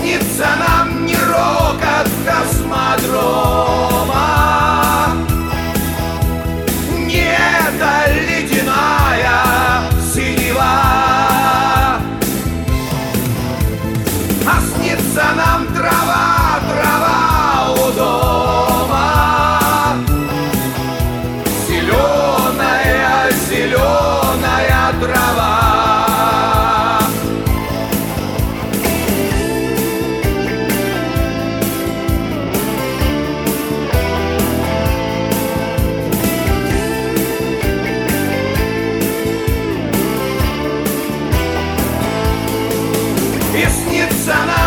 снится нам не рокот космодрома, не эта ледяная синева, а снится нам трава, трава у дома, зеленая, зеленая трава. И снится нам